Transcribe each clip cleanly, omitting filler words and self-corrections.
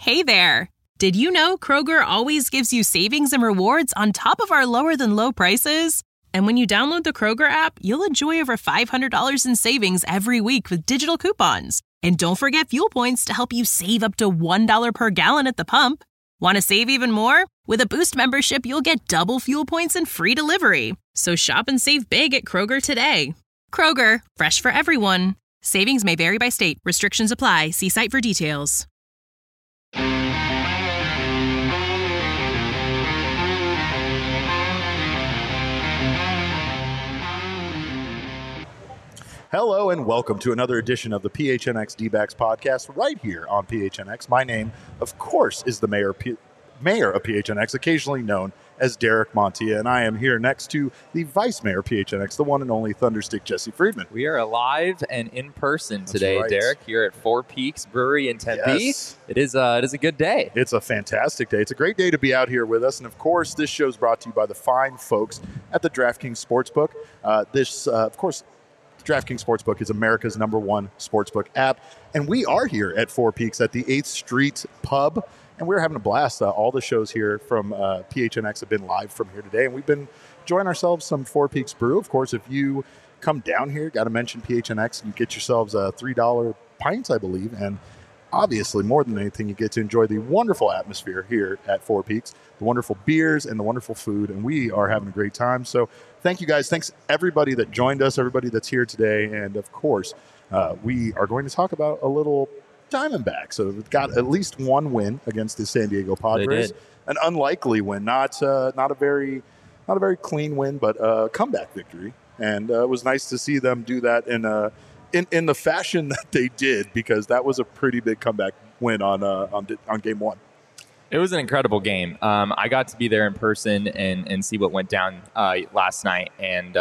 Hey there! Did you know Kroger always gives you savings and rewards on top of our lower-than-low prices? And when you download the Kroger app, you'll enjoy over $500 in savings every week with digital coupons. And don't forget fuel points to help you save up to $1 per gallon at the pump. Want to save even more? With a Boost membership, you'll get double fuel points and free delivery. So shop and save big at Kroger today. Kroger, fresh for everyone. Savings may vary by state. Restrictions apply. See site for details. Hello and welcome to another edition of the PHNX D-Backs podcast right here on PHNX. My name, of course, is the mayor of PHNX, occasionally known as Derek Montilla, and I am here next to the vice mayor of PHNX, the one and only Thunderstick Jesse Friedman. We are alive and in person today, right. Derek, here at Four Peaks Brewery in Tempe. Yes. It is a good day. It's a fantastic day. It's a great day to be out here with us, and of course, this show is brought to you by the fine folks at the DraftKings Sportsbook. Of course, DraftKings Sportsbook is America's #1 sportsbook app, and we are here at Four Peaks at the 8th Street Pub, and we're having a blast. All the shows here from PHNX have been live from here today, and we've been enjoying ourselves some Four Peaks brew. Of course, if you come down here, got to mention PHNX, and you get yourselves a $3 pints, I believe, and obviously, more than anything, you get to enjoy the wonderful atmosphere here at Four Peaks, the wonderful beers and the wonderful food, and we are having a great time. So thank you guys. Thanks everybody that joined us, everybody that's here today. And of course, we are going to talk about a little Diamondback. So we've got at least one win against the San Diego Padres. An unlikely win, not a very clean win, but a comeback victory. And it was nice to see them do that in the fashion that they did, because that was a pretty big comeback win on game one. It was an incredible game. I got to be there in person and see what went down last night. And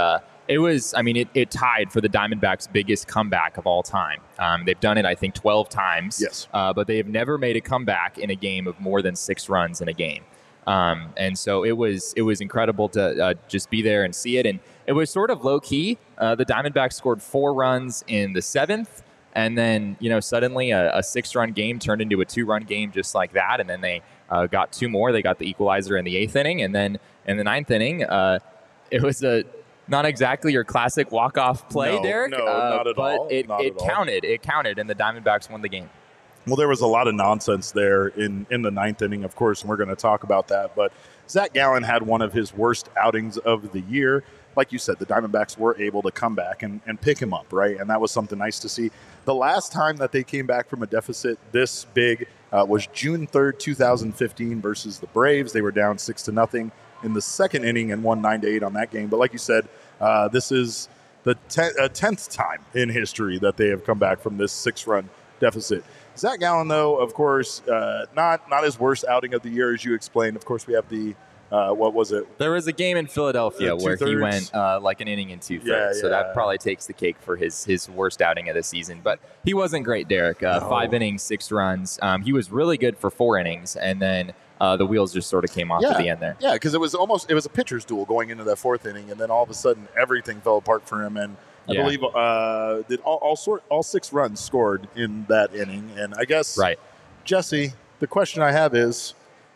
it tied for the Diamondbacks' biggest comeback of all time. They've done it, I think, 12 times. Yes. But they have never made a comeback in a game of more than 6 runs in a game. And so it was incredible to just be there and see it. And it was sort of low key. The Diamondbacks scored 4 runs in the 7th. And then, suddenly a 6-run game turned into a 2-run game just like that. And then they got 2 more. They got the equalizer in the 8th inning. And then in the 9th inning, it was not exactly your classic walk-off play, Derek. No, not at all. But it counted. It counted, and the Diamondbacks won the game. Well, there was a lot of nonsense there in the 9th inning, of course, and we're going to talk about that. But Zach Gallen had one of his worst outings of the year. Like you said, the Diamondbacks were able to come back and pick him up, right? And that was something nice to see. The last time that they came back from a deficit this big was June 3rd, 2015 versus the Braves. They were down 6-0 in the 2nd inning and won 9-8 on that game. But like you said, this is the 10th time in history that they have come back from this 6-run deficit. Zach Gallen, though, of course, not his worst outing of the year, as you explained. Of course, we have the what was it? There was a game in Philadelphia where he went like an inning and 2/3. Yeah, so that probably takes the cake for his worst outing of the season. But he wasn't great, Derek. 5 innings, 6 runs. He was really good for 4 innings, and then the wheels just sort of came off at the end there. Yeah, because it was a pitcher's duel going into that 4th inning, and then all of a sudden everything fell apart for him. And I believe did all 6 runs scored in that inning. And I guess, right, Jesse, the question I have is,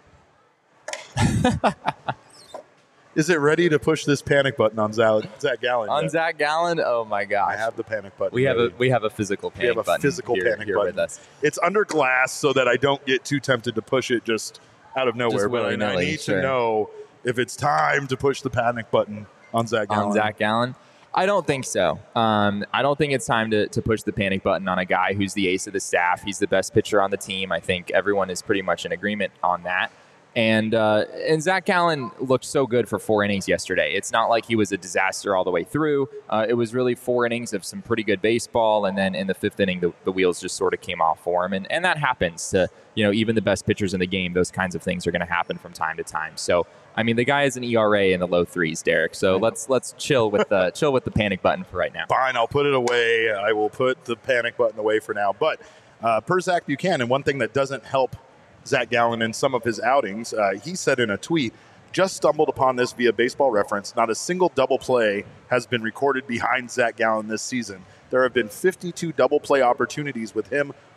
is it ready to push this panic button on Zach Gallen? On Zach Gallen? Oh my gosh! I have the panic button. We have a physical panic button. Panic button with us. It's under glass so that I don't get too tempted to push it just out of nowhere. But I need to know if it's time to push the panic button on Zach Gallen. On Zach Gallen? I don't think so. I don't think it's time to push the panic button on a guy who's the ace of the staff. He's the best pitcher on the team. I think everyone is pretty much in agreement on that. And Zach Gallen looked so good for 4 innings yesterday. It's not like he was a disaster all the way through. It was really 4 innings of some pretty good baseball, and then in the 5th inning, the wheels just sort of came off for him. And that happens to even the best pitchers in the game. Those kinds of things are going to happen from time to time. So I mean, the guy has an ERA in the low 3s, Derek. So let's chill with the panic button for right now. Fine, I'll put it away. I will put the panic button away for now. But per Zach Buchanan, one thing that doesn't help Zach Gallen in some of his outings, he said in a tweet, just stumbled upon this via Baseball Reference. Not a single double play has been recorded behind Zach Gallen this season. There have been 52 double play opportunities with him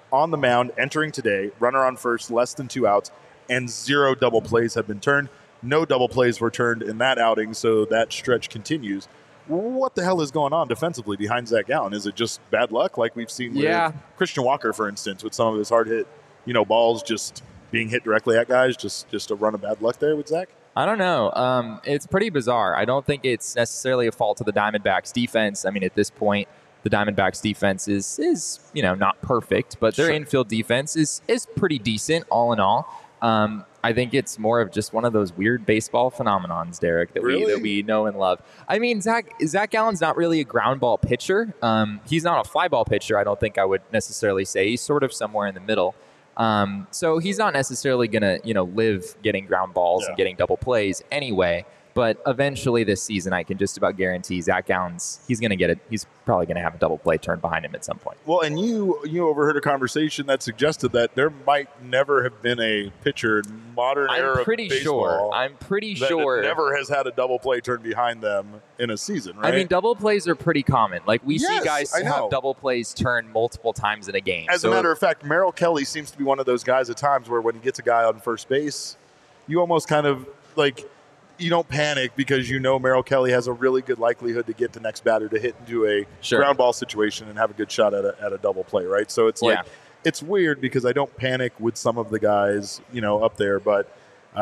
on the mound entering today, runner on first, less than 2 outs, and 0 double plays have been turned. No double plays were turned in that outing, so that stretch continues. What the hell is going on defensively behind Zach Gallen? Is it just bad luck like we've seen with Christian Walker, for instance, with some of his hard hit, balls just being hit directly at guys, just a run of bad luck there with Zach? I don't know. It's pretty bizarre. I don't think it's necessarily a fault of the Diamondbacks defense. I mean, at this point, the Diamondbacks defense is not perfect, but their infield defense is pretty decent all in all. I think it's more of just one of those weird baseball phenomenons, Derek, that we know and love. I mean, Zach Gallen's not really a ground ball pitcher. He's not a fly ball pitcher, I don't think I would necessarily say. He's sort of somewhere in the middle. So he's not necessarily going to, live getting ground balls and getting double plays anyway. But eventually this season, I can just about guarantee Zach Gallen's, he's going to get it. He's probably going to have a double play turned behind him at some point. Well, and you overheard a conversation that suggested that there might never have been a pitcher in modern era of baseball. I'm pretty sure. That never has had a double play turned behind them in a season, right? I mean, double plays are pretty common. Like, we see guys have double plays turned multiple times in a game. As a matter of fact, Merrill Kelly seems to be one of those guys at times where when he gets a guy on first base, you almost kind of, like, you don't panic because Merrill Kelly has a really good likelihood to get the next batter to hit into a ground ball situation and have a good shot at a double play, right? So it's like it's weird because I don't panic with some of the guys, up there, but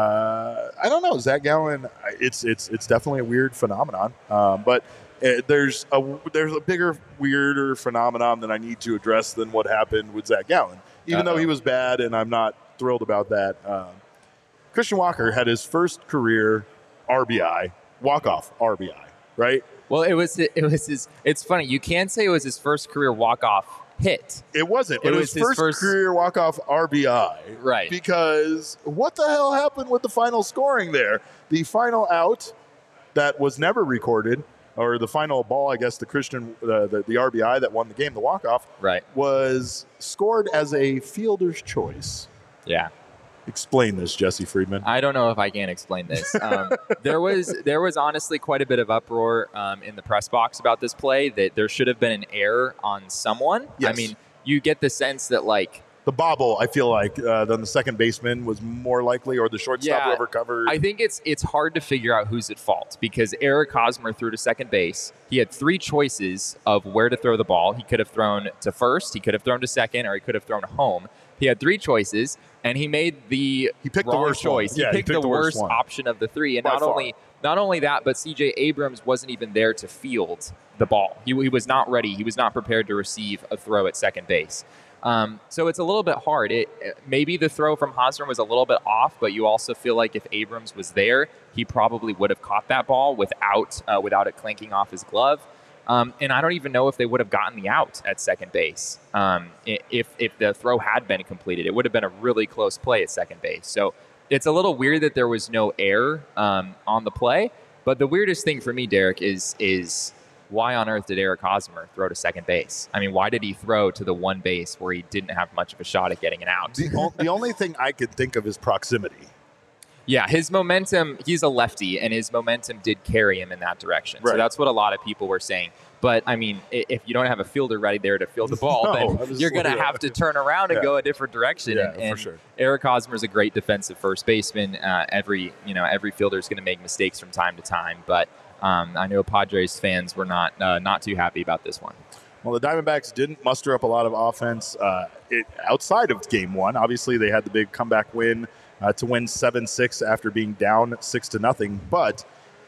I don't know. Zach Gallen, it's definitely a weird phenomenon, but there's a bigger, weirder phenomenon that I need to address than what happened with Zach Gallen, even though he was bad, and I'm not thrilled about that. Christian Walker had his first career RBI, walk-off RBI, right? Well, it was his. It's funny. You can say it was his first career walk-off hit. It wasn't. But it was his first career walk-off RBI. Right. Because what the hell happened with the final scoring there? The final out that was never recorded, or the final ball, I guess, the RBI that won the game, the walk-off, was scored as a fielder's choice. Yeah. Explain this, Jesse Friedman. I don't know if I can explain this. There was honestly quite a bit of uproar in the press box about this play, that there should have been an error on someone. Yes. I mean, you get the sense that, like, the bobble, I feel like, then the second baseman was more likely, or the shortstop, whoever covered. I think it's hard to figure out who's at fault, because Eric Hosmer threw to second base. He had 3 choices of where to throw the ball. He could have thrown to first, he could have thrown to second, or he could have thrown home. He had 3 choices, and he made the wrong choice. He picked the worst option of the 3. And not only that, but C.J. Abrams wasn't even there to field the ball. He was not ready. He was not prepared to receive a throw at second base. So it's a little bit hard. Maybe the throw from Hosmer was a little bit off, but you also feel like if Abrams was there, he probably would have caught that ball without it clanking off his glove. And I don't even know if they would have gotten the out at second base. If the throw had been completed, it would have been a really close play at second base. So it's a little weird that there was no error on the play. But the weirdest thing for me, Derek, is why on earth did Eric Hosmer throw to second base? I mean, why did he throw to the one base where he didn't have much of a shot at getting an out? The only thing I could think of is proximity. Yeah, his momentum, he's a lefty, and his momentum did carry him in that direction. Right. So that's what a lot of people were saying. But, I mean, if you don't have a fielder ready there to field the ball, then you're going to have to turn around and go a different direction. Yeah, and for sure. Eric Hosmer's a great defensive first baseman. Every fielder is going to make mistakes from time to time. But I know Padres fans were not too happy about this one. Well, the Diamondbacks didn't muster up a lot of offense outside of Game 1. Obviously, they had the big comeback win to win 7-6 after being down 6-0. But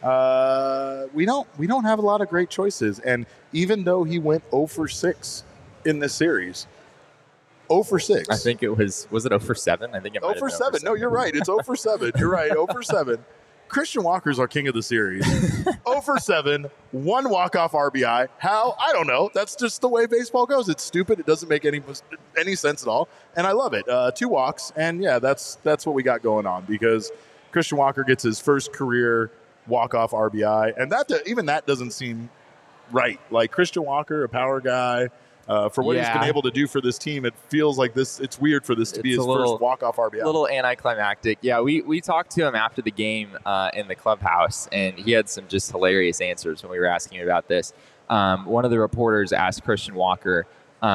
we don't have a lot of great choices. And even though he went 0 for 6 in this series, 0 for 6. I think it was it 0 for 7? I think it might 0 for 7. No, you're right. It's 0 for 7. You're right. 0 for 7. Christian Walker's our king of the series. 0 for 7, 1 walk-off RBI. How? I don't know. That's just the way baseball goes. It's stupid. It doesn't make any sense at all. And I love it. 2 walks. And, yeah, that's what we got going on, because Christian Walker gets his first career walk-off RBI. And even that doesn't seem right. Like, Christian Walker, a power guy, for what he's been able to do for this team, it feels like it's weird for this to be his first walk-off RBI. A little anticlimactic. Yeah, we talked to him after the game in the clubhouse, and he had some just hilarious answers when we were asking him about this. One of the reporters asked Christian Walker,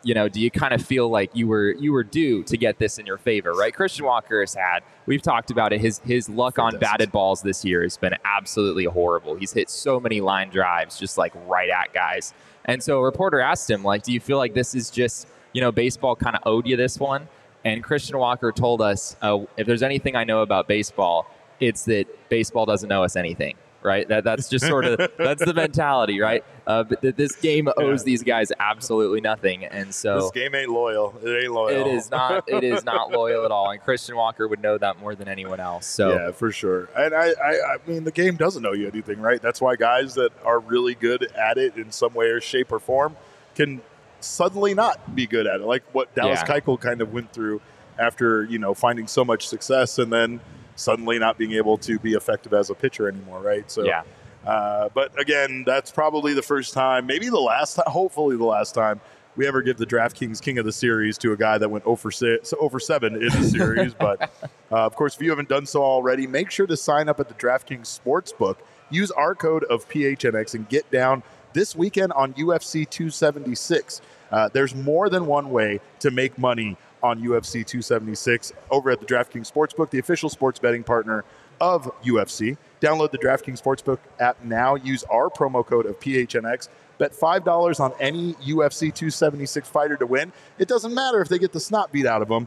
do you kind of feel like you were due to get this in your favor, right? Christian Walker has had, we've talked about it, his luck on batted balls this year has been absolutely horrible. He's hit so many line drives just like right at guys. And so a reporter asked him, like, do you feel like this is just, baseball kind of owed you this one? And Christian Walker told us, if there's anything I know about baseball, it's that baseball doesn't owe us anything. Right, that's just sort of that's the mentality, right? But this game owes these guys absolutely nothing, and so this game ain't loyal. It ain't loyal. It is not. It is not loyal at all. And Christian Walker would know that more than anyone else. So yeah, for sure. And I mean, the game doesn't owe you anything, right? That's why guys that are really good at it in some way or shape or form can suddenly not be good at it, like what Dallas Keuchel kind of went through after finding so much success and then suddenly not being able to be effective as a pitcher anymore, right? So, but again, that's probably the first time, maybe the last time, hopefully the last time we ever give the DraftKings King of the Series to a guy that went 0 for 7 in the series. But, of course, if you haven't done so already, make sure to sign up at the DraftKings Sportsbook. Use our code of PHNX and get down this weekend on UFC 276. There's more than one way to make money on UFC 276 over at the DraftKings Sportsbook, the official sports betting partner of UFC. Download the DraftKings Sportsbook app now. Use our promo code of PHNX. Bet $5 on any UFC 276 fighter to win. It doesn't matter if they get the snot beat out of them.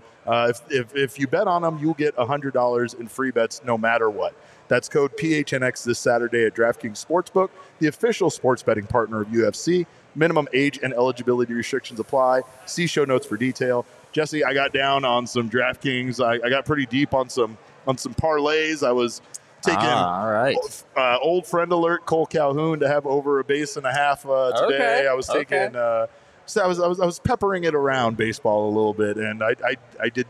If you bet on them, you'll get $100 in free bets no matter what. That's code PHNX this Saturday at DraftKings Sportsbook, the official sports betting partner of UFC. Minimum age and eligibility restrictions apply. See show notes for detail. Jesse, I got down on some DraftKings. I got pretty deep on some parlays. I was taking old friend alert Cole Calhoun to have over a base and a half today. Okay. I was taking so I was peppering it around baseball a little bit, and I did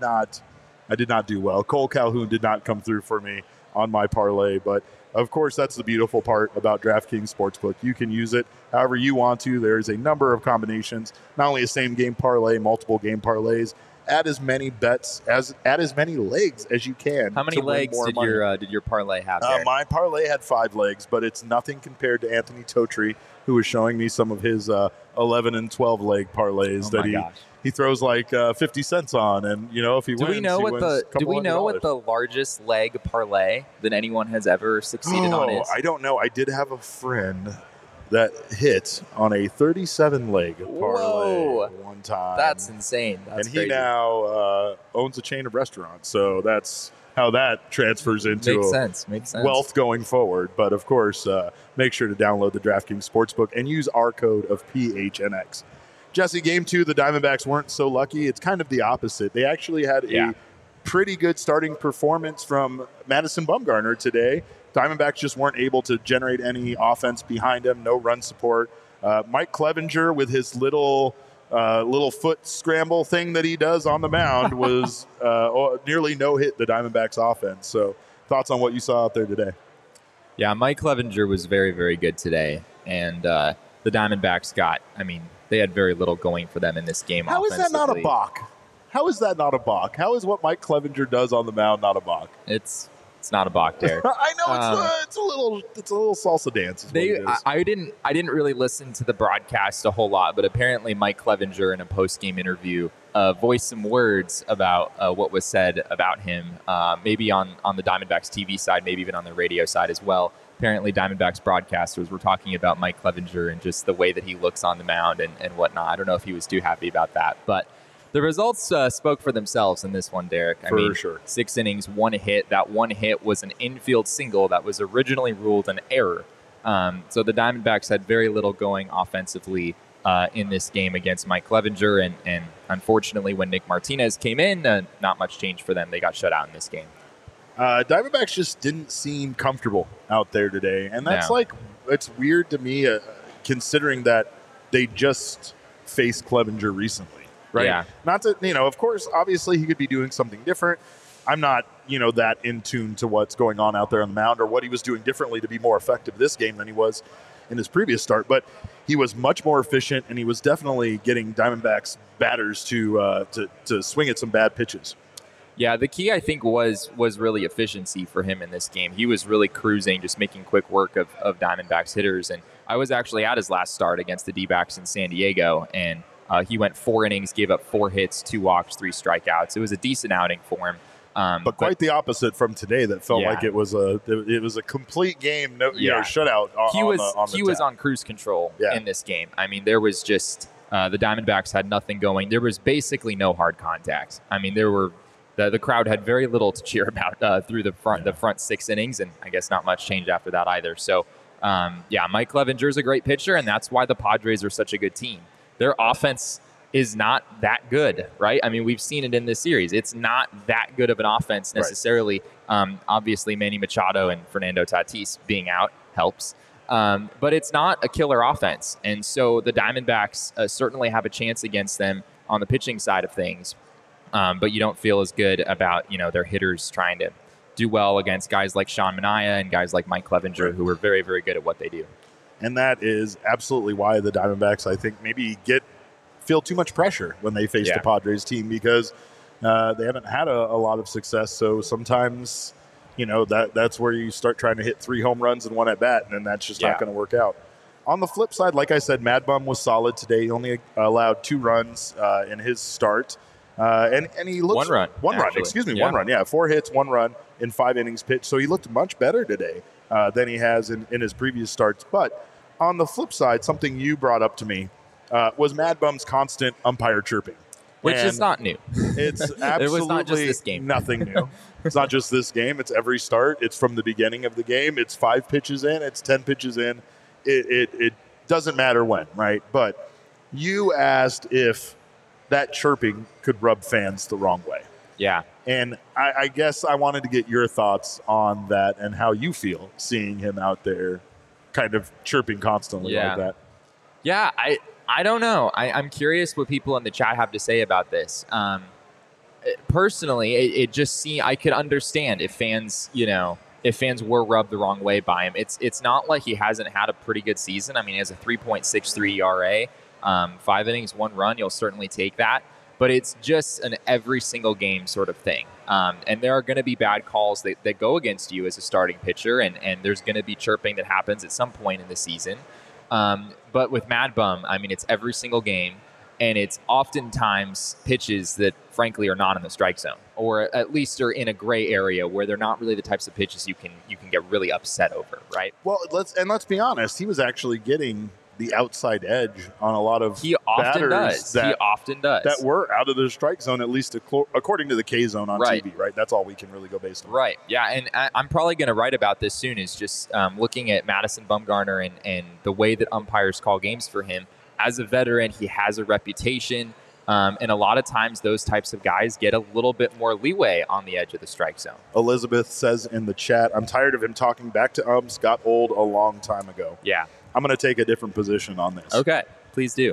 not do well. Cole Calhoun did not come through for me on my parlay, but of course, that's the beautiful part about DraftKings Sportsbook. You can use it however you want to. There's a number of combinations, not only a same-game parlay, multiple game parlays. Add as many bets, add as many legs as you can. How many legs did your parlay have there? My parlay had 5 legs, but it's nothing compared to Anthony Totri, who was showing me some of his 11 and 12 leg parlays he throws like 50 cents on, and if he wins, do we know what the largest leg parlay that anyone has ever succeeded on is? I don't know. I did have a friend that hit on a 37 leg parlay one time. That's insane. That's crazy. He now owns a chain of restaurants, so that's how that transfers into Makes sense. Wealth going forward. But of course, make sure to download the DraftKings Sportsbook and use our code of PHNX. Jesse, game 2, the Diamondbacks weren't so lucky. It's kind of the opposite. They actually had a pretty good starting performance from Madison Bumgarner today. Diamondbacks just weren't able to generate any offense behind him, no run support. Mike Clevinger, with his little foot scramble thing that he does on the mound, was nearly no-hit the Diamondbacks offense. So thoughts on what you saw out there today? Yeah, Mike Clevinger was very, very good today. And the Diamondbacks they had very little going for them in this game. How is that not a balk? How is that not a balk? How is what Mike Clevinger does on the mound not a balk? It's not a balk, Derek. I know it's a little salsa dance. I didn't really listen to the broadcast a whole lot, but apparently Mike Clevinger in a post-game interview voiced some words about what was said about him, maybe on the Diamondbacks TV side, maybe even on the radio side as well. Apparently Diamondbacks broadcasters were talking about Mike Clevinger and just the way that he looks on the mound and whatnot. I don't know if he was too happy about that, but the results spoke for themselves in this one, Derek. For sure. 6 innings, 1 hit. That 1 hit was an infield single that was originally ruled an error. So the Diamondbacks had very little going offensively in this game against Mike Clevinger, and unfortunately when Nick Martinez came in, not much changed for them. They got shut out in this game. Diamondbacks just didn't seem comfortable out there today, and that's it's weird to me considering that they just faced Clevinger recently. Right. Yeah. Not to, of course, obviously he could be doing something different. I'm not, that in tune to what's going on out there on the mound or what he was doing differently to be more effective this game than he was in his previous start. But he was much more efficient, and he was definitely getting Diamondbacks batters to swing at some bad pitches. Yeah, the key, I think, was really efficiency for him in this game. He was really cruising, just making quick work of Diamondbacks hitters. And I was actually at his last start against the D-backs in San Diego, and He went 4 innings, gave up 4 hits, 2 walks, 3 strikeouts. It was a decent outing for him. But quite the opposite from today. That felt like it was a complete game, shutout. He was on cruise control in this game. I mean, there was just the Diamondbacks had nothing going. There was basically no hard contact. I mean, the crowd had very little to cheer about through the front 6 innings, and I guess not much changed after that either. So, Mike Clevenger is a great pitcher, and that's why the Padres are such a good team. Their offense is not that good, right? I mean, we've seen it in this series. It's not that good of an offense necessarily. Right. Obviously, Manny Machado and Fernando Tatis being out helps. But it's not a killer offense. And so the Diamondbacks certainly have a chance against them on the pitching side of things. But you don't feel as good about, their hitters trying to do well against guys like Sean Manaea and guys like Mike Clevenger, who are very, very good at what they do. And that is absolutely why the Diamondbacks, I think, maybe feel too much pressure when they face the Padres team, because they haven't had a lot of success. So sometimes, that's where you start trying to hit 3 home runs and 1 at bat, and then that's just not going to work out. On the flip side, like I said, Mad Bum was solid today. He only allowed 2 runs in his start. And he looks... 1 run. 1 run, excuse me, 1 run. Yeah, 4 hits, 1 run in 5 innings pitched. So he looked much better today than he has in his previous starts. But on the flip side, something you brought up to me was Mad Bum's constant umpire chirping. Which is not new. It's absolutely it was not just this game. Nothing new. It's not just this game. It's every start. It's from the beginning of the game. It's 5 pitches in. It's 10 pitches in. It doesn't matter when, right? But you asked if that chirping could rub fans the wrong way. Yeah. And I guess I wanted to get your thoughts on that and how you feel seeing him out there kind of chirping constantly like that. Yeah, I don't know. I'm curious what people in the chat have to say about this. Personally, it just seemed I could understand if fans, were rubbed the wrong way by him. It's not like he hasn't had a pretty good season. I mean, he has a 3.63 ERA, 5 innings, 1 run. You'll certainly take that. But it's just an every single game sort of thing. And there are going to be bad calls that go against you as a starting pitcher, and there's going to be chirping that happens at some point in the season. But with Mad Bum, I mean, it's every single game, and it's oftentimes pitches that, frankly, are not in the strike zone, or at least are in a gray area where they're not really the types of pitches you can get really upset over, right? Well, let's be honest. He was actually getting the outside edge on a lot of batters. He often does. That were out of the strike zone, at least according to the K zone on TV, right? That's all we can really go based on. Right, yeah, and I'm probably going to write about this soon, is just looking at Madison Bumgarner and the way that umpires call games for him. As a veteran, he has a reputation, and a lot of times those types of guys get a little bit more leeway on the edge of the strike zone. Elizabeth says in the chat, I'm tired of him talking back to umps, got old a long time ago. Yeah. I'm going to take a different position on this. Okay, please do.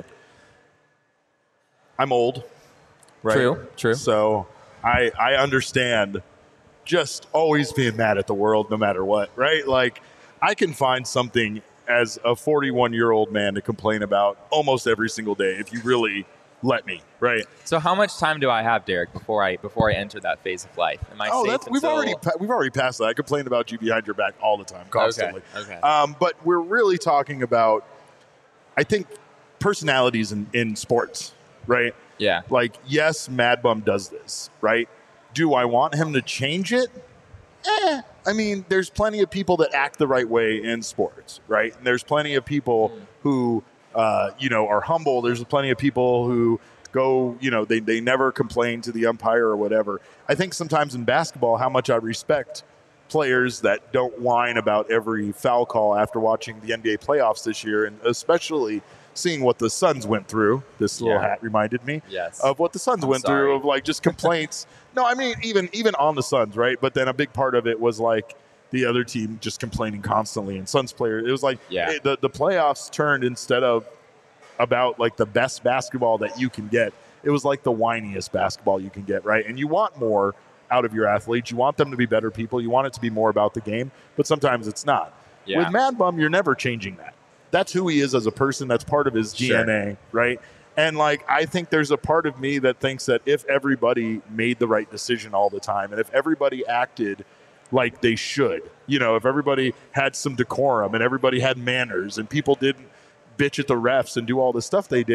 I'm old. Right? True. So I understand just always being mad at the world no matter what, right? Like, I can find something as a 41-year-old man to complain about almost every single day if you really let me, right? So how much time do I have, Derek, before I enter that phase of life? Am I safe we've already passed that. I complain about you behind your back all the time, constantly. Okay. But we're really talking about, I think, personalities in sports, right? Yeah. Like, yes, Mad Bum does this, right? Do I want him to change it? I mean, there's plenty of people that act the right way in sports, right? And there's plenty of people who are humble. There's plenty of people who go, they never complain to the umpire or whatever. I think sometimes in basketball, how much I respect players that don't whine about every foul call after watching the NBA playoffs this year, and especially seeing what the Suns went through. This little hat reminded me of what the Suns went through, of like just complaints. No, I mean, even on the Suns, right? But then a big part of it was like the other team just complaining constantly, and Suns players. It was like the playoffs turned, instead of about like the best basketball that you can get, it was like the whiniest basketball you can get, right? And you want more out of your athletes. You want them to be better people. You want it to be more about the game, but sometimes it's not. Yeah. With Mad Bum, you're never changing that. That's who he is as a person. That's part of his DNA, right? And like, I think there's a part of me that thinks that if everybody made the right decision all the time, and if everybody acted like they should, if everybody had some decorum and everybody had manners and people didn't bitch at the refs and do all the stuff they did,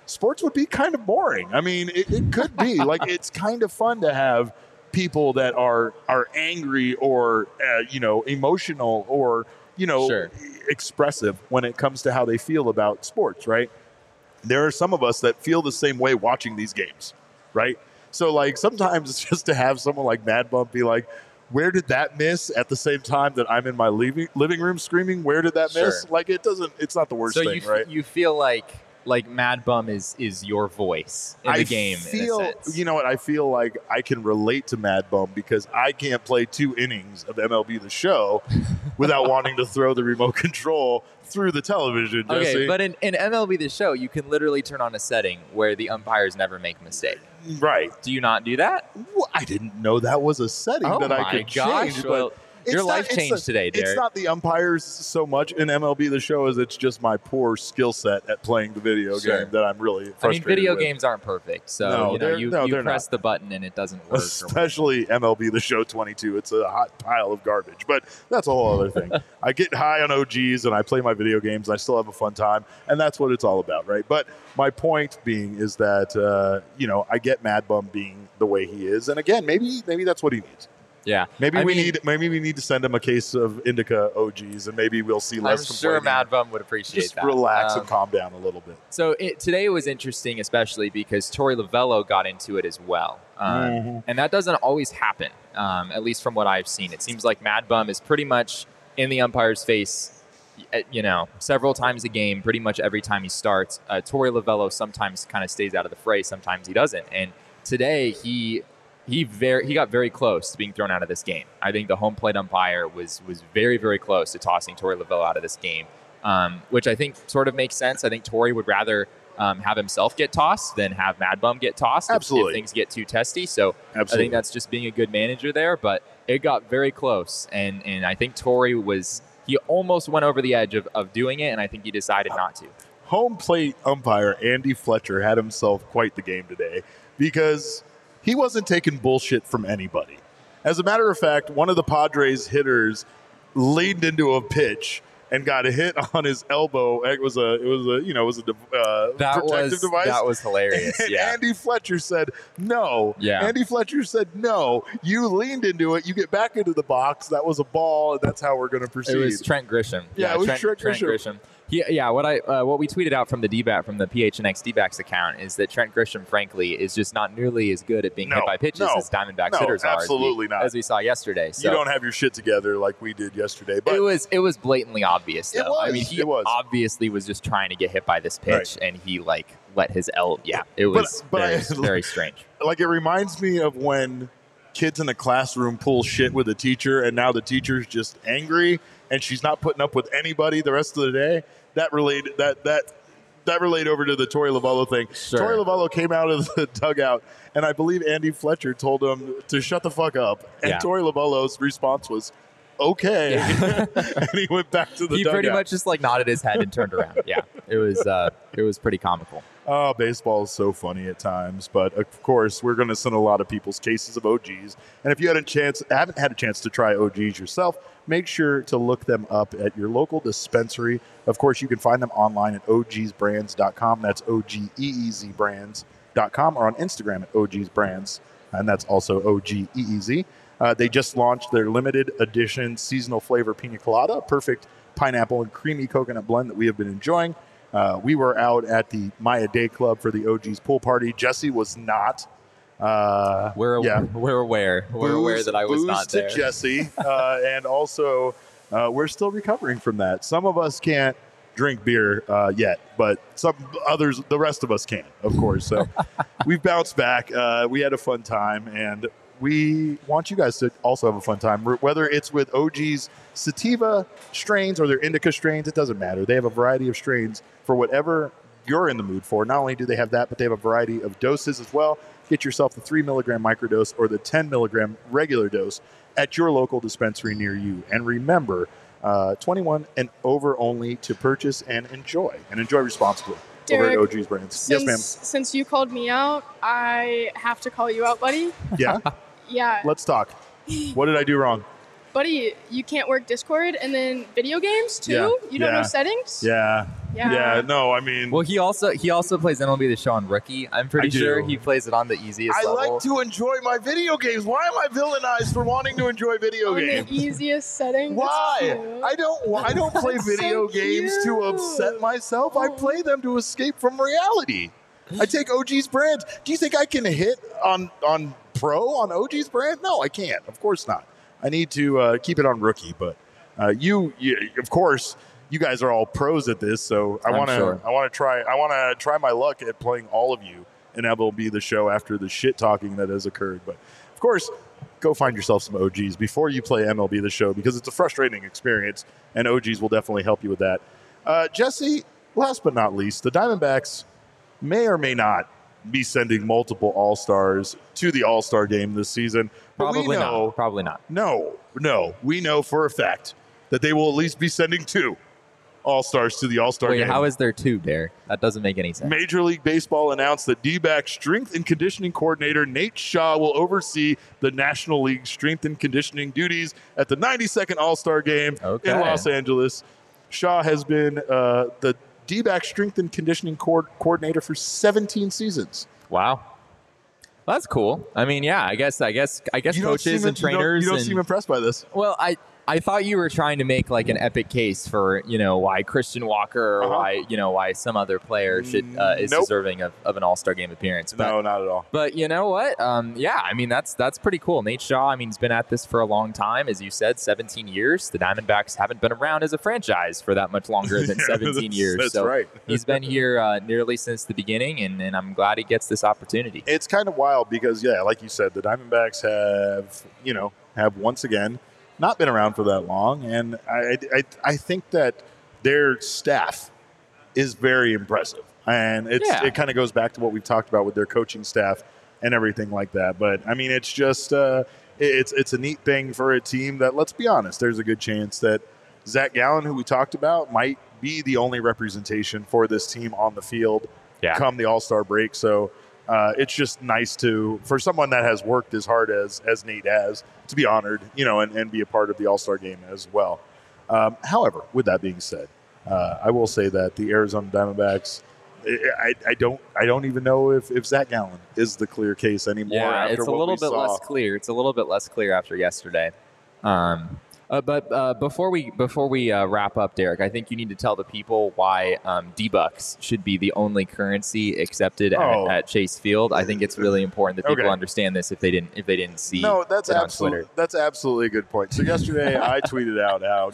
sports would be kind of boring. I mean, it could be. Like, it's kind of fun to have people that are angry or, emotional or, Sure. expressive when it comes to how they feel about sports, right? There are some of us that feel the same way watching these games, right? So, like, sometimes it's just to have someone like Mad Bump be like, where did that miss at the same time that I'm in my living room screaming, where did that miss? Sure. Like, it's not the worst thing, right? You feel like Mad Bum is your voice in the game. In a sense. You know what? I feel like I can relate to Mad Bum because I can't play 2 innings of MLB The Show without wanting to throw the remote control through the television, Jesse. Okay, but in MLB The Show, you can literally turn on a setting where the umpires never make a mistake. Right. Do you not do that? Well, I didn't know that was a setting that I could change. Well, your life changed today, Derek. It's not the umpires so much in MLB The Show as it's just my poor skill set at playing the video game that I'm really frustrated video with. games aren't perfect, so you press the button and it doesn't work. Especially MLB The Show 22. It's a hot pile of garbage, but that's a whole other thing. I get high on OGs and I play my video games. And I still have a fun time, and that's what it's all about, right? But my point being is that I get Mad Bum being the way he is, and again, maybe that's what he needs. Yeah, maybe we need to send him a case of Indica OGs, and maybe we'll see less. I'm sure Mad Bum would appreciate that. Just relax and calm down a little bit. So today was interesting, especially because Torey Lovullo got into it as well, and that doesn't always happen. At least from what I've seen, it seems like Mad Bum is pretty much in the umpire's face, several times a game, pretty much every time he starts. Torey Lovullo sometimes kind of stays out of the fray, sometimes he doesn't, and today he got very close to being thrown out of this game. I think the home plate umpire was very, very close to tossing Torey Lovullo out of this game, which I think sort of makes sense. I think Torey would rather have himself get tossed than have Mad Bum get tossed if things get too testy. So I think that's just being a good manager there. But it got very close, and I think Torey he almost went over the edge of doing it, and I think he decided not to. Home plate umpire Andy Fletcher had himself quite the game today because he wasn't taking bullshit from anybody. As a matter of fact, one of the Padres hitters leaned into a pitch and got a hit on his elbow. It was a protective device. That was hilarious. And yeah. Andy Fletcher said no. Yeah. Andy Fletcher said no. You leaned into it. You get back into the box. That was a ball, and that's how we're going to proceed. It was Trent Grisham. Yeah, it was Trent Grisham. What we tweeted out from the PHNX D-backs account is that Trent Grisham, frankly, is just not nearly as good at being hit by pitches as Diamondbacks hitters are. Absolutely not. As we saw yesterday. So you don't have your shit together like we did yesterday. But it was blatantly obvious, though. He obviously was just trying to get hit by this pitch, and he let his it was very strange. Like, it reminds me of when kids in the classroom pull shit with a teacher, and now the teacher's just angry and she's not putting up with anybody the rest of the day. That related over to the Torey Lovullo thing. Sure. Torey Lovullo came out of the dugout, and I believe Andy Fletcher told him to shut the fuck up. And Torey Lovullo's response was, okay. Yeah. And he went back to the dugout. He pretty much just nodded his head and turned around. Yeah, it was pretty comical. Oh, baseball is so funny at times. But, of course, we're going to send a lot of people's cases of OGs. And if you haven't had a chance to try OGs yourself, make sure to look them up at your local dispensary. Of course, you can find them online at ogsbrands.com. That's OGEEZbrands.com, or on Instagram at ogsbrands. And that's also OGEEZ. They just launched their limited edition seasonal flavor pina colada, perfect pineapple and creamy coconut blend that we have been enjoying. We were out at the Maya Day Club for the OG's pool party. Jesse was not. We're aware that I was not there. To Jesse, and also we're still recovering from that. Some of us can't drink beer yet, but some others, the rest of us can, of course. So we've bounced back. We had a fun time, and we want you guys to also have a fun time, whether it's with OG's sativa strains or their indica strains. It doesn't matter. They have a variety of strains for whatever you're in the mood for. Not only do they have that, but they have a variety of doses as well. Get yourself the 3 milligram microdose or the 10 milligram regular dose at your local dispensary near you. And remember, 21 and over only to purchase and enjoy responsibly. Derek, over at OG's Brands. Yes, ma'am. Since you called me out, I have to call you out, buddy. Yeah? Yeah. Let's talk. What did I do wrong? Buddy, you can't work Discord and then video games too? Yeah. You don't know settings? Yeah. Yeah. No, I mean, Well, he also plays MLB The Show on Rookie. I'm pretty sure he plays it on the easiest I level. like to enjoy my video games. Why am I villainized for wanting to enjoy video On games? the easiest setting. Why? That's cute. I don't play That's video so games to cute. upset myself. I play them to escape from reality. I take OG's brand. Do you think I can hit on pro on OG's brand? No, I can't. Of course not. I need to keep it on Rookie. But you, of course, you guys are all pros at this. So I want to try my luck at playing all of you in MLB The Show after the shit talking that has occurred. But of course, go find yourself some OGs before you play MLB The Show because it's a frustrating experience, and OGs will definitely help you with that. Jesse, last but not least, the Diamondbacks may or may not be sending multiple All-Stars to the All-Star game this season. But Probably not. Probably not. No. We know for a fact that they will at least be sending 2 All-Stars to the All-Star game. Wait, how is there 2, Derek? That doesn't make any sense. Major League Baseball announced that D-back strength and conditioning coordinator Nate Shaw will oversee the National League strength and conditioning duties at the 92nd All-Star game in Los Angeles. Shaw has been the D-back strength and conditioning coordinator for 17 seasons. Wow. That's cool. I mean, yeah, I guess coaches and trainers. You don't seem impressed by this. Well, I thought you were trying to make like an epic case for, why Christian Walker or why some other player is deserving of an All-Star game appearance. But, no, not at all. But you know what? Yeah, I mean, that's pretty cool. Nate Shaw, I mean, he's been at this for a long time. As you said, 17 years. The Diamondbacks haven't been around as a franchise for that much longer than 17 years. That's so right. He's been here nearly since the beginning, and I'm glad he gets this opportunity. It's kind of wild because, like you said, the Diamondbacks have once again not been around for that long, and I think that their staff is very impressive, and it kind of goes back to what we've talked about with their coaching staff and everything like that. But I mean, it's just it's a neat thing for a team that, let's be honest, there's a good chance that Zach Gallen, who we talked about, might be the only representation for this team on the field come the All-Star break. So it's just nice for someone that has worked as hard as Nate has to be honored, and be a part of the All-Star game as well. However, with that being said, I will say that the Arizona Diamondbacks, I don't even know if Zach Gallen is the clear case anymore. Yeah, it's a little bit less clear. It's a little bit less clear after yesterday. But before we wrap up, Derek, I think you need to tell the people why D-Bucks should be the only currency accepted at Chase Field. I think it's really important that people understand this if they didn't see. No, that's it on Twitter. That's absolutely a good point. So yesterday I tweeted out how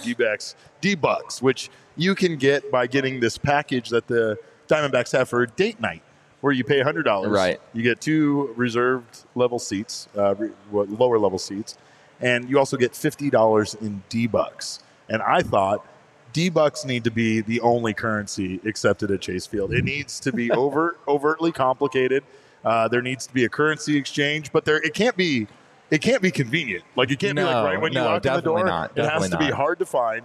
D-Bucks, which you can get by getting this package that the Diamondbacks have for a date night, where you pay $100. Right. You get 2 reserved level seats, lower level seats. And you also get $50 in D-Bucks. And I thought D-Bucks need to be the only currency accepted at Chase Field. It needs to be overtly complicated. There needs to be a currency exchange, but it can't be convenient. Like, it can't be like right when you walk in the door. It has to be hard to find.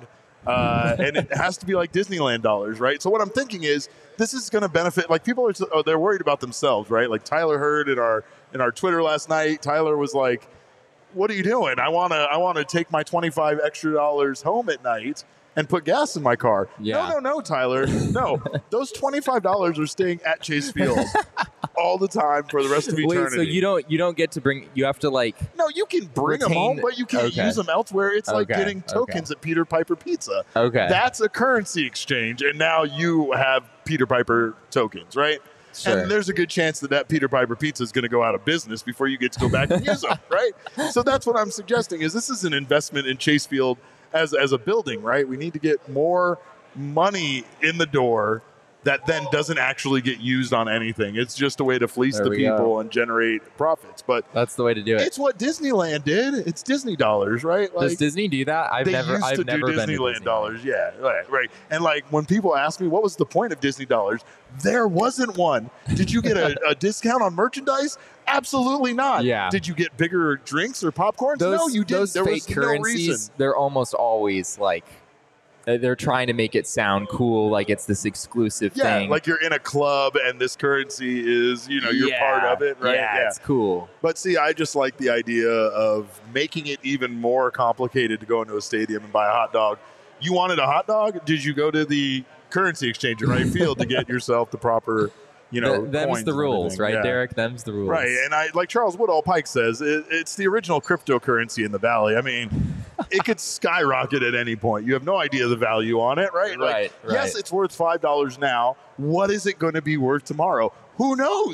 And it has to be like Disneyland dollars, right? So what I'm thinking is this is going to benefit, like, people they're worried about themselves, right? Like Tyler Hurd in our Twitter last night, Tyler was like, what are you doing? I want to take my $25 extra home at night and put gas in my car. Yeah. No, Tyler. No, those $25 are staying at Chase Field all the time for the rest of eternity. Wait, so you don't get to bring? You have to No, you can bring them home, but you can't use them elsewhere. It's like getting tokens at Peter Piper Pizza. Okay, that's a currency exchange, and now you have Peter Piper tokens, right? Sure. And there's a good chance that Peter Piper Pizza is going to go out of business before you get to go back and use them, right? So that's what I'm suggesting is this is an investment in Chase Field as a building, right? We need to get more money in the door that then doesn't actually get used on anything. It's just a way to fleece the people and generate profits. But that's the way to do it. It's what Disneyland did. It's Disney dollars, right? Like, does Disney do that? I've never do been Disneyland dollars. Yeah, right. And like when people ask me what was the point of Disney dollars, there wasn't one. Did you get a discount on merchandise? Absolutely not. Yeah. Did you get bigger drinks or popcorn? No, you didn't. Those fake currencies, they're almost always like, they're trying to make it sound cool, like it's this exclusive thing. Yeah, like you're in a club and this currency is, you're part of it, right? Yeah, it's cool. But see, I just like the idea of making it even more complicated to go into a stadium and buy a hot dog. You wanted a hot dog? Did you go to the currency exchange in right field to get yourself the proper, Them's coins the and rules, everything. right, Yeah. Derek? Them's the rules. Right, and like Charles Woodall Pike says, it's the original cryptocurrency in the Valley. I mean, it could skyrocket at any point. You have no idea the value on it, right? Right. Yes, it's worth $5 now. What is it going to be worth tomorrow? Who knows?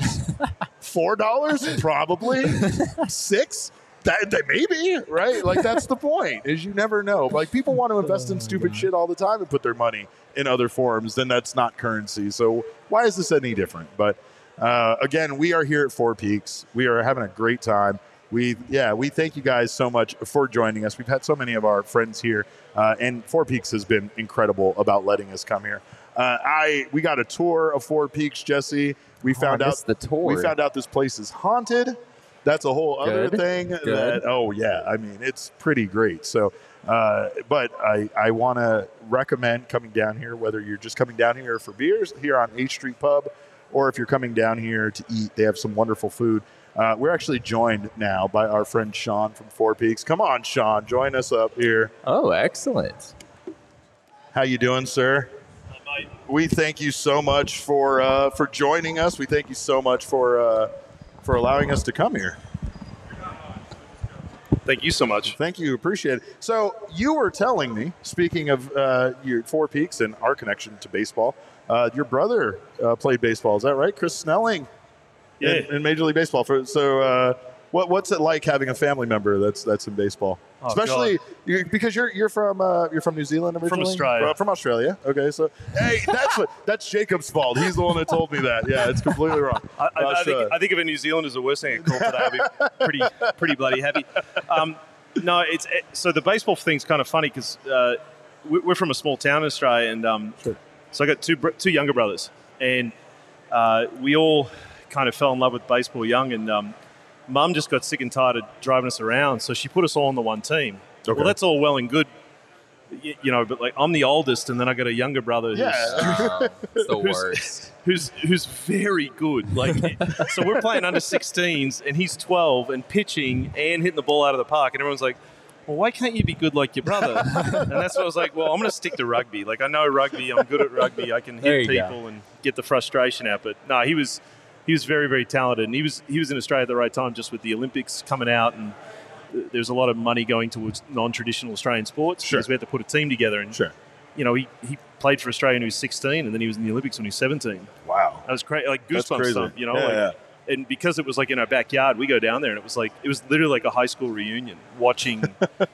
$4? Probably. $6? That maybe, right? Like, that's the point, is you never know. Like, people want to invest in stupid shit all the time and put their money in other forms, then that's not currency. So why is this any different? But again, we are here at Four Peaks. We are having a great time. We thank you guys so much for joining us. We've had so many of our friends here, and Four Peaks has been incredible about letting us come here. We got a tour of Four Peaks, Jesse. We found out the tour. We found out this place is haunted. That's a whole other Good. thing. Good. I mean, it's pretty great. So, but I want to recommend coming down here, whether you're just coming down here for beers here on H Street Pub, or if you're coming down here to eat. They have some wonderful food. We're actually joined now by our friend Sean from Four Peaks. Come on, Sean, join us up here. Oh, excellent. How you doing, sir? We thank you so much for joining us. We thank you so much for allowing us to come here. Thank you so much. Thank you. Appreciate it. So you were telling me, speaking of your Four Peaks and our connection to baseball, your brother played baseball. Is that right? Chris Snelling in Major League Baseball. What's it like having a family member that's in baseball? Oh, Especially because you're from New Zealand originally? From Australia. From Australia. Okay, so hey, that's Jacob's fault. He's the one that told me that. Yeah, it's completely wrong. I think if a New Zealander is the worst thing I call today, I'd be pretty bloody happy. No, so the baseball thing's kind of funny because we're from a small town in Australia, and so I got two younger brothers, and we all kind of fell in love with baseball young, and Mum just got sick and tired of driving us around, so she put us all on the one team. Okay. Well, that's all well and good, but like I'm the oldest, and then I got a younger brother It's the worst. who's very good. Like, so we're playing under 16s, and he's 12 and pitching and hitting the ball out of the park, and everyone's like, well, why can't you be good like your brother? And that's what I was like, well, I'm going to stick to rugby. Like, I know rugby. I'm good at rugby. I can hit people and get the frustration out. But no, he was very, very talented. And he was in Australia at the right time, just with the Olympics coming out. And there's a lot of money going towards non-traditional Australian sports. Sure. Because we had to put a team together. And, he played for Australia when he was 16, and then he was in the Olympics when he was 17. Wow. That was crazy. Like, That's goosebumps crazy. stuff, Yeah. And because it was like in our backyard, we go down there, and it was literally like a high school reunion. Watching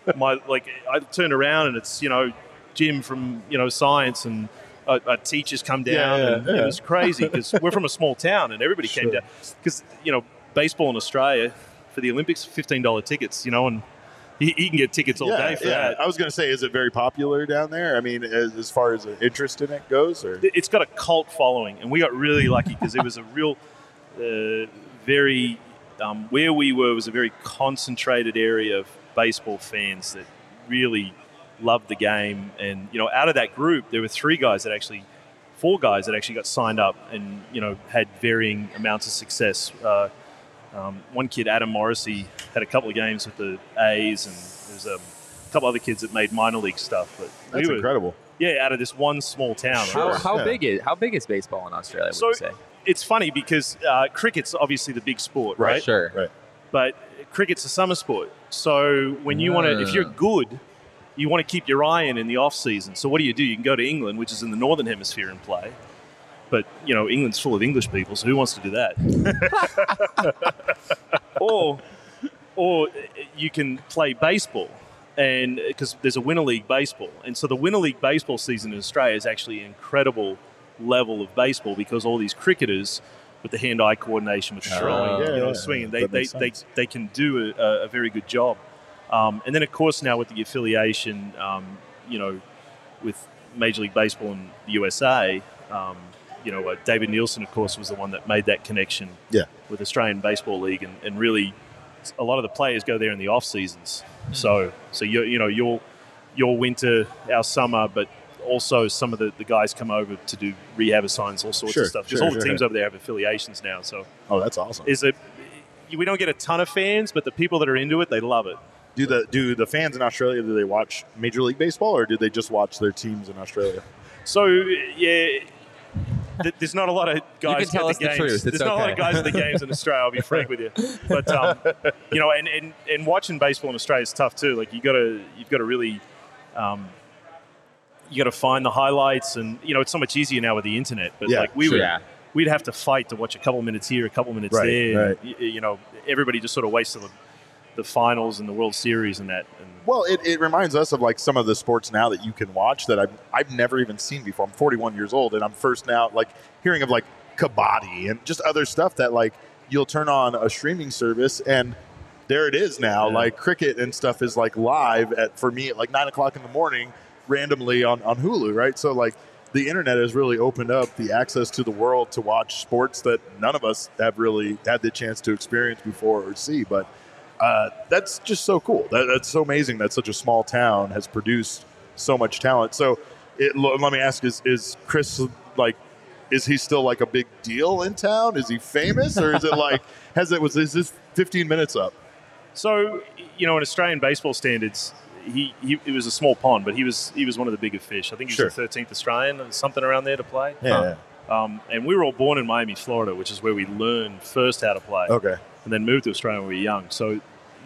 I turned around, and it's Jim from science, and our teachers come down, and it was crazy because we're from a small town, and everybody came down because baseball in Australia for the Olympics, $15 tickets, and he can get tickets all day for that. I was going to say, is it very popular down there? I mean, as far as interest in it goes, or it's got a cult following, and we got really lucky because it was a real. Very where we were was a very concentrated area of baseball fans that really loved the game, and out of that group there were four guys that actually got signed up and had varying amounts of success. One kid, Adam Morrissey, had a couple of games with the A's, and there's a couple other kids that made minor league stuff. But that's incredible. Yeah, out of this one small town. How big is baseball in Australia? Would you say? It's funny because cricket's obviously the big sport, right? Sure. Right. But cricket's a summer sport. So when you want to, if you're good, you want to keep your eye in the off season. So what do? You can go to England, which is in the northern hemisphere, and play. But England's full of English people, so who wants to do that? or you can play baseball, and because there's a Winter League baseball, and so the Winter League baseball season in Australia is actually an incredible level of baseball because all these cricketers with the hand-eye coordination, with the throwing, swinging, they can do a very good job. And then, of course, now with the affiliation, with Major League Baseball in the USA, David Nielsen, of course, was the one that made that connection with Australian Baseball League, and really a lot of the players go there in the off seasons. So your winter, our summer, but also some of the guys come over to do rehab assigns, all sorts of stuff. Because all the teams over there have affiliations now. So that's awesome. We don't get a ton of fans, but the people that are into it, they love it. Do the fans in Australia, do they watch Major League Baseball, or do they just watch their teams in Australia? So, yeah, there's not a lot of guys You can tell at us the the games. truth. There's It's not a lot okay. of guys at the games in Australia, I'll be frank with you. But, and watching baseball in Australia is tough too. Like, you've got to really you got to find the highlights, and, it's so much easier now with the internet. But, we'd have to fight to watch a couple minutes here, a couple minutes there. Right. And, everybody just sort of wasted the finals and the World Series and that. And Well, it reminds us of like some of the sports now that you can watch that I've never even seen before. I'm 41 years old, and I'm first now like hearing of like kabaddi and just other stuff that like you'll turn on a streaming service and there it is now. Yeah. Like cricket and stuff is like live for me at like 9 o'clock in the morning randomly on Hulu, right? So like the internet has really opened up the access to the world to watch sports that none of us have really had the chance to experience before or see. But that's just so cool. That's so amazing that such a small town has produced so much talent. So let me ask, is Chris like, is he still like a big deal in town? Is he famous, or is it like, is this 15 minutes up? So, in Australian baseball standards, it was a small pond, but he was one of the bigger fish. I think he was the 13th Australian or something around there to play. Yeah. And we were all born in Miami, Florida, which is where we learned first how to play. Okay. And then moved to Australia when we were young. So,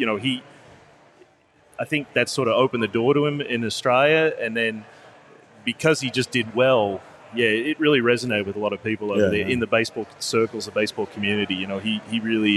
I think that sort of opened the door to him in Australia. And then because he just did well, it really resonated with a lot of people over there in the baseball circles, the baseball community. He really,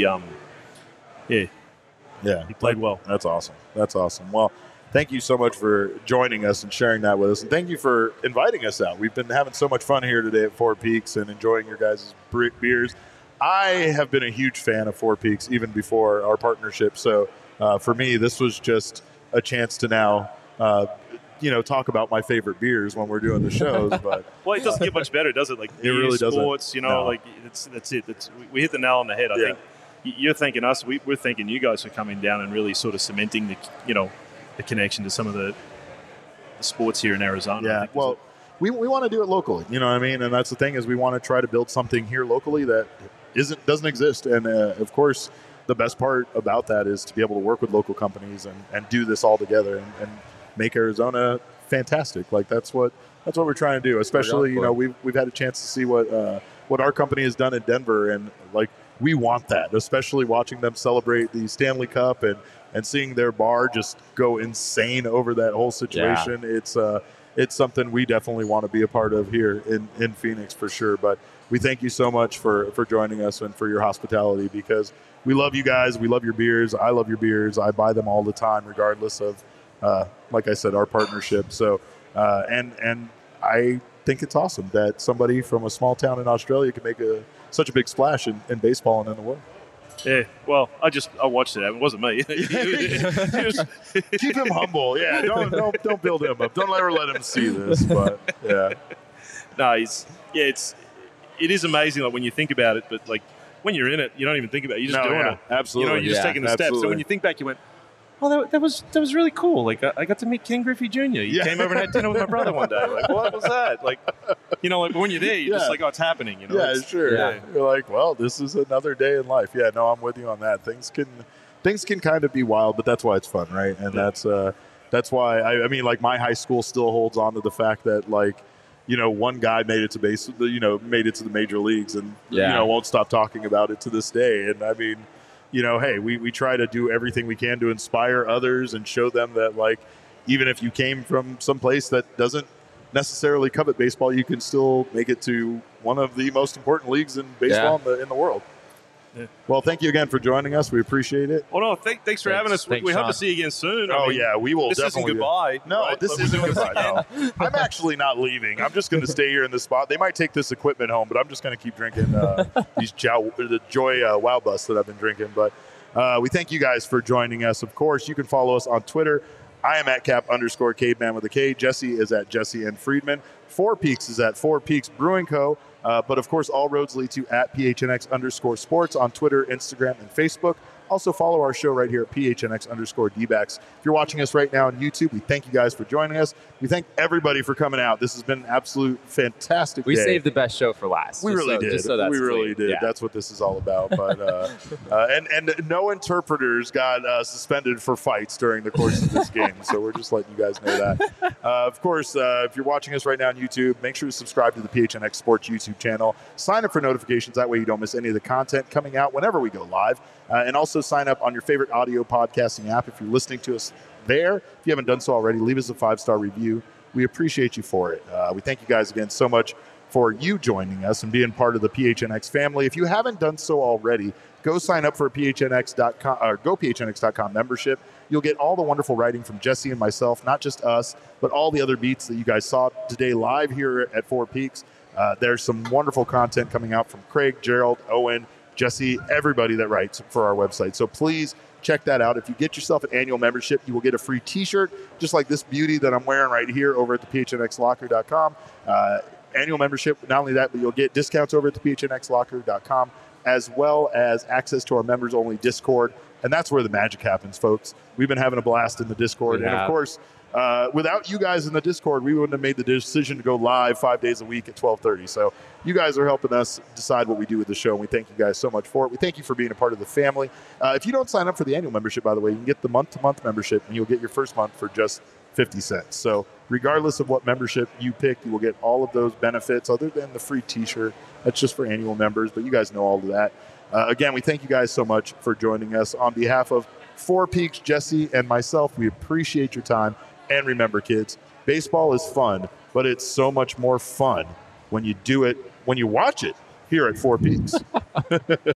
he played well. That's awesome. Well, thank you so much for joining us and sharing that with us. And thank you for inviting us out. We've been having so much fun here today at Four Peaks and enjoying your guys' beers. I have been a huge fan of Four Peaks even before our partnership. So for me, this was just a chance to now, talk about my favorite beers when we're doing the shows. But well, it doesn't get much better, does it? Like it really sports, doesn't. No. like that's it. We hit the nail on the head. I think you're thanking us. We're thanking you guys for coming down and really sort of cementing the connection to some of the sports here in Arizona. Yeah. Well, we want to do it locally. You know what I mean? And that's the thing, is we want to try to build something here locally that doesn't exist. And of course, the best part about that is to be able to work with local companies and do this all together and make Arizona fantastic. Like that's what we're trying to do. Especially, we've had a chance to see what our company has done in Denver, and like we want that. Especially watching them celebrate the Stanley Cup and seeing their bar just go insane over that whole situation. Yeah. It's something we definitely want to be a part of here in Phoenix for sure. But we thank you so much for joining us and for your hospitality, because we love you guys. We love your beers. I love your beers. I buy them all the time, regardless of, like I said, our partnership. So, and I think it's awesome that somebody from a small town in Australia can make such a big splash in baseball and in the world. Yeah, well, I watched it. It wasn't me. Keep him humble. Yeah, don't build him up. Don't ever let him see this. But yeah, no, it is amazing. Like when you think about it, but like when you're in it, you don't even think about it. You're just doing it. Absolutely, you're just taking the steps. So when you think back, you went, "Oh, that was really cool." Like I got to meet Ken Griffey Jr. He came over and had dinner with my brother one day. Like, what was that? Like, like when you're there, you're just like, "Oh, it's happening." Yeah, sure. Yeah. You're like, well, this is another day in life. Yeah, no, I'm with you on that. Things can kind of be wild, but that's why it's fun, right? And that's why I mean, like my high school still holds on to the fact that like, one guy made it to made it to the major leagues, and won't stop talking about it to this day. And I mean, hey, we try to do everything we can to inspire others and show them that, like, even if you came from some place that doesn't necessarily covet baseball, you can still make it to one of the most important leagues in baseball in the world. Yeah. Well, thank you again for joining us. We appreciate it. Well, no, thanks for having us. We hope to see you again soon. We will this definitely. This isn't goodbye. No, right? this isn't goodbye. No. I'm actually not leaving. I'm just going to stay here in this spot. They might take this equipment home, but I'm just going to keep drinking the Joy Wow Bus that I've been drinking. But we thank you guys for joining us. Of course, you can follow us on Twitter. I am at @Cap_Caveman with a K. Jesse is at Jesse N. Friedman. Four Peaks is at Four Peaks Brewing Co. But of course, all roads lead to @PHNX_sports on Twitter, Instagram, and Facebook. Also, follow our show right here at PHNX_D-backs. If you're watching us right now on YouTube, we thank you guys for joining us. We thank everybody for coming out. This has been an absolute fantastic We day. saved the best show for last. We really did. Just so that's we really clear. did. Yeah. That's what this is all about. But and no interpreters got suspended for fights during the course of this game. So we're just letting you guys know that. Of course, if you're watching us right now on YouTube, make sure to subscribe to the PHNX Sports YouTube channel. Sign up for notifications. That way you don't miss any of the content coming out whenever we go live. And also sign up on your favorite audio podcasting app if you're listening to us there. If you haven't done so already, leave us a 5-star review. We appreciate you for it. We thank you guys again so much for you joining us and being part of the PHNX family. If you haven't done so already, go sign up for a PHNX.com or GoPHNX.com membership. You'll get all the wonderful writing from Jesse and myself, not just us, but all the other beats that you guys saw today live here at Four Peaks. There's some wonderful content coming out from Craig, Gerald, Owen, Jesse, everybody that writes for our website. So please check that out. If you get yourself an annual membership, you will get a free t-shirt, just like this beauty that I'm wearing right here over at the PHNXlocker.com. Annual membership, not only that, but you'll get discounts over at the PHNXlocker.com, as well as access to our members-only Discord. And that's where the magic happens, folks. We've been having a blast in the Discord. And, of course, without you guys in the Discord, we wouldn't have made the decision to go live 5 days a week at 12:30. So you guys are helping us decide what we do with the show, and we thank you guys so much for it. We thank you for being a part of the family. If you don't sign up for the annual membership, by the way, you can get the month-to-month membership, and you'll get your first month for just 50 cents. So regardless of what membership you pick, you will get all of those benefits other than the free t-shirt. That's just for annual members, but you guys know all of that. Again, we thank you guys so much for joining us. On behalf of Four Peaks, Jesse, and myself, we appreciate your time. And remember, kids, baseball is fun, but it's so much more fun when you do it, when you watch it here at Four Peaks.